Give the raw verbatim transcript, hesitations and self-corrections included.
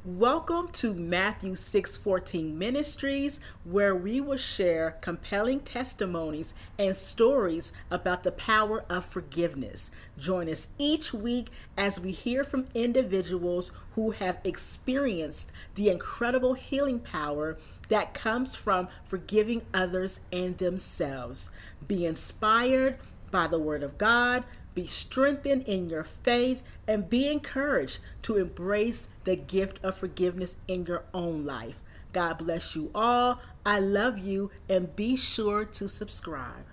Welcome to Matthew six fourteen Ministries, where we will share compelling testimonies and stories about the power of forgiveness. Join us each week as we hear from individuals who have experienced the incredible healing power that comes from forgiving others and themselves. Be inspired by the Word of God. Be strengthened in your faith and be encouraged to embrace the gift of forgiveness in your own life. God bless you all. I love you, and be sure to subscribe.